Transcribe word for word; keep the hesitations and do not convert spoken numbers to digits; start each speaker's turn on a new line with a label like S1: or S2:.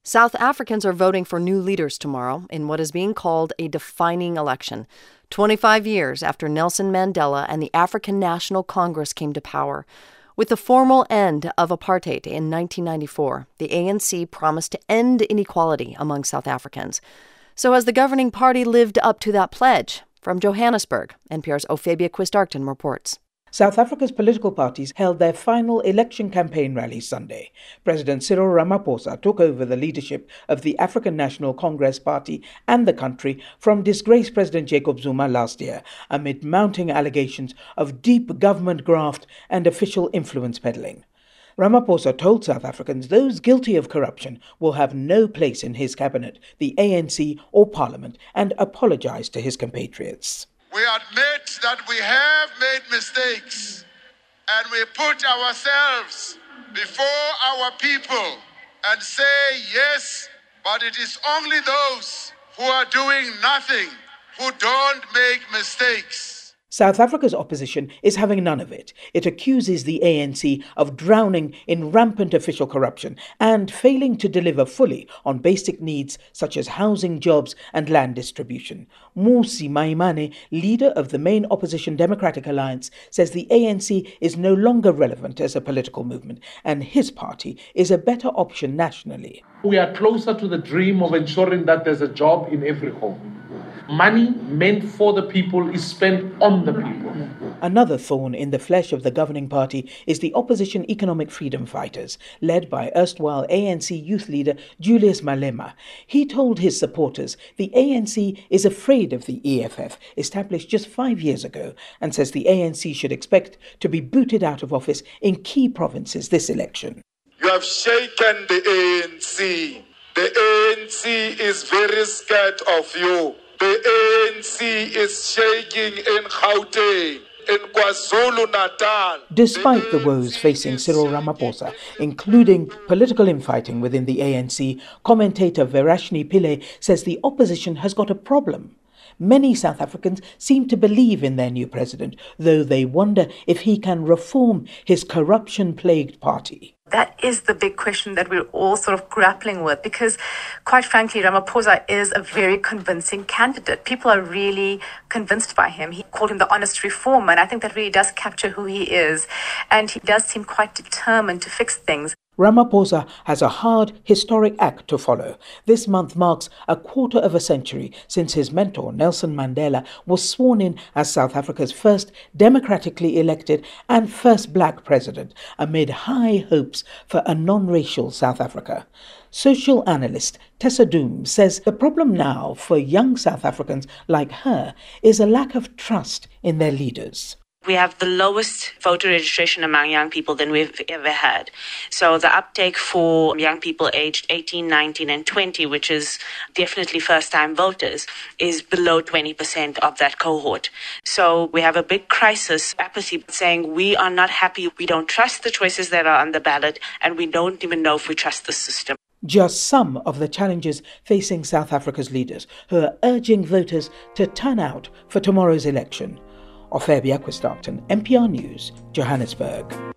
S1: South Africans are voting for new leaders tomorrow in what is being called a defining election, twenty-five years after Nelson Mandela and the African National Congress came to power. With the formal end of apartheid in nineteen ninety-four, the A N C promised to end inequality among South Africans. So has the governing party lived up to that pledge? From Johannesburg, N P R's Ophelia Quist-Arkton reports.
S2: South Africa's political parties held their final election campaign rally Sunday. President Cyril Ramaphosa took over the leadership of the African National Congress Party and the country from disgraced President Jacob Zuma last year, amid mounting allegations of deep government graft and official influence peddling. Ramaphosa told South Africans those guilty of corruption will have no place in his cabinet, the A N C or parliament, and apologized to his compatriots.
S3: We admit that we have made mistakes, and we put ourselves before our people and say yes, but it is only those who are doing nothing who don't make mistakes.
S2: South Africa's opposition is having none of it. It accuses the A N C of drowning in rampant official corruption and failing to deliver fully on basic needs such as housing, jobs and land distribution. Mmusi Maimane, leader of the main opposition Democratic Alliance, says the A N C is no longer relevant as a political movement and his party is a better option nationally.
S4: We are closer to the dream of ensuring that there's a job in every home. Money meant for the people is spent on the people.
S2: Another thorn in the flesh of the governing party is the opposition Economic Freedom Fighters, led by erstwhile A N C youth leader Julius Malema. He told his supporters the A N C is afraid of the E F F, established just five years ago, and says the A N C should expect to be booted out of office in key provinces this election.
S3: You have shaken the A N C. The A N C is very scared of you. The A N C is shaking in Gauteng, in KwaZulu-Natal.
S2: Despite the woes facing Cyril Ramaphosa, including political infighting within the A N C, commentator Verashni Pillay says the opposition has got a problem. Many South Africans seem to believe in their new president, though they wonder if he can reform his corruption-plagued party.
S5: That is the big question that we're all sort of grappling with because, quite frankly, Ramaphosa is a very convincing candidate. People are really convinced by him. He called him the honest reformer, and I think that really does capture who he is. And he does seem quite determined to fix things.
S2: Ramaphosa has a hard, historic act to follow. This month marks a quarter of a century since his mentor, Nelson Mandela, was sworn in as South Africa's first democratically elected and first black president, amid high hopes for a non-racial South Africa. Social analyst Tessa Doom says the problem now for young South Africans like her is a lack of trust in their leaders.
S6: We have the lowest voter registration among young people than we've ever had. So the uptake for young people aged eighteen, nineteen and twenty, which is definitely first-time voters, is below twenty percent of that cohort. So we have a big crisis, apathy, saying we are not happy, we don't trust the choices that are on the ballot, and we don't even know if we trust the system.
S2: Just some of the challenges facing South Africa's leaders, who are urging voters to turn out for tomorrow's election. Ophelia Quist-Arkton, N P R News, Johannesburg.